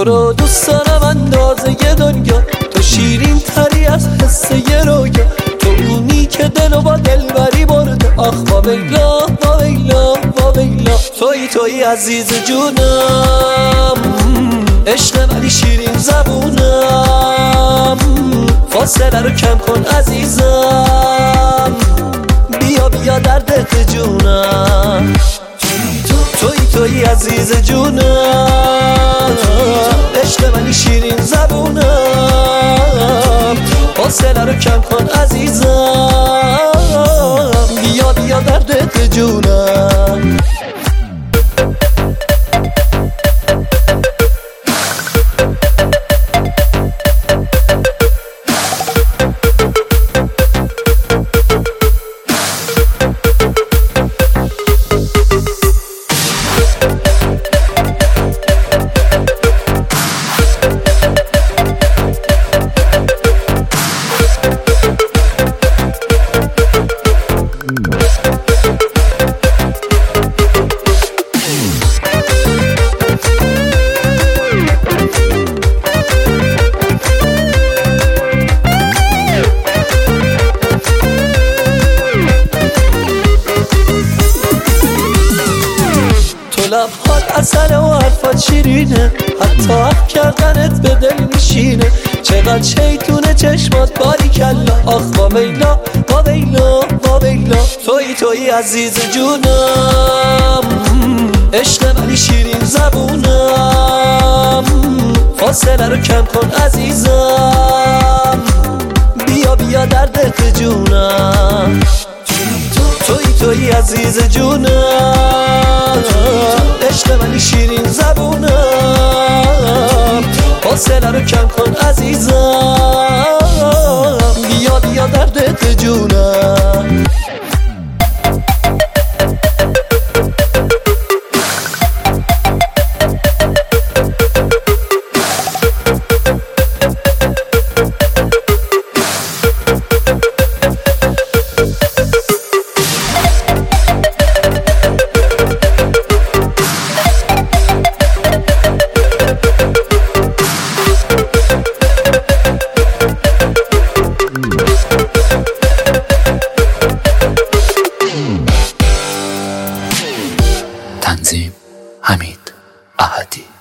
رو دوست دارم اندازه دنیا، تو شیرین تری از حسه رویا، تو اونی که دلو با دلبری برده. آخ واویلا واویلا واویلا، تویی عزیز جونم، عشق ولی شیرین زبونم، فاصله رو کم کن عزیزم، بیا بیا در دل جونم، تویی عزیز جونم، عشق ولی شیرین زبونم، فاصله رو کم کن عزیزم، بیا بیا در دل جونم. لبهات عسل و حرفات شیرینه، حتی حق کردنت به دل میشینه، چقدر شیطونه چشمات باریکلا. آخ واویلا واویلا واویلا، تویی عزیز جونم، عشق ولی شیرین زبونم، فاصله رو کم کن عزیزم، بیا بیا در دل جونم، تویی عزیز جونم، عشق ولی شیرین زبونم، فاصله رو کم کن عزیزم، بیا بیا در دل جونم. تنظیم حمید احدی.